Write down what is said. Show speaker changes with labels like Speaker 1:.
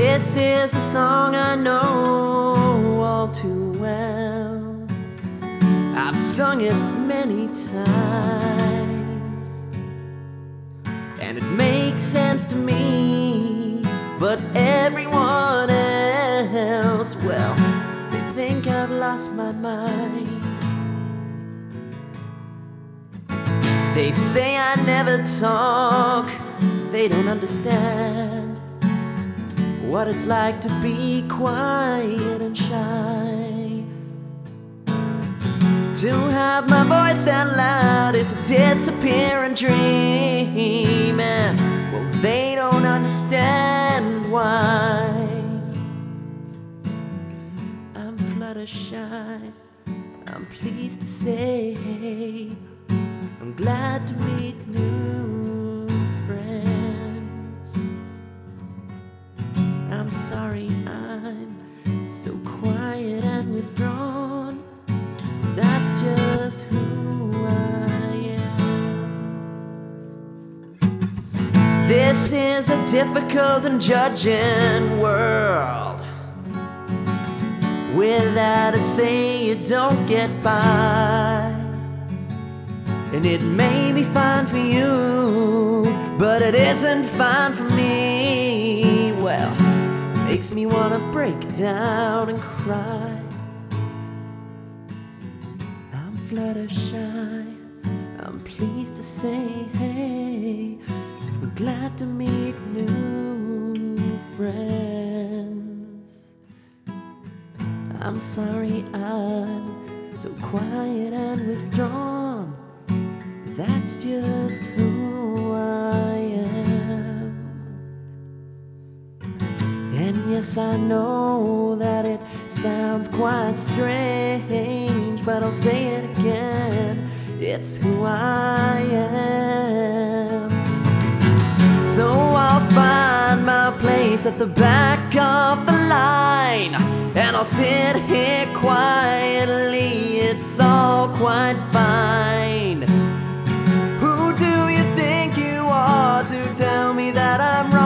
Speaker 1: This is a song I know all too well. I've sung it many times, and it makes sense to me. But everyone else, well, they think I've lost my mind. They say I never talk. They don't understand what it's like to be quiet and shy. To have my voice that loud is a disappearing dream, and well, they don't understand why. I'm Fluttershy, I'm pleased to say I'm glad to meet new friends. I'm sorry I'm so quiet and withdrawn. That's just who I am. This is a difficult and judging world. Without a say you don't get by. And it may be fine for you, but it isn't fine for me. Well, makes me wanna break down and cry. I'm Fluttershy, I'm pleased to say, hey, I'm glad to meet new friends. I'm sorry I'm so quiet and withdrawn. That's just who I am. And yes, I know that it sounds quite strange, but I'll say it again, it's who I am. So I'll find my place at the back of the line, and I'll sit here quietly, it's all quite fine. To tell me that I'm right.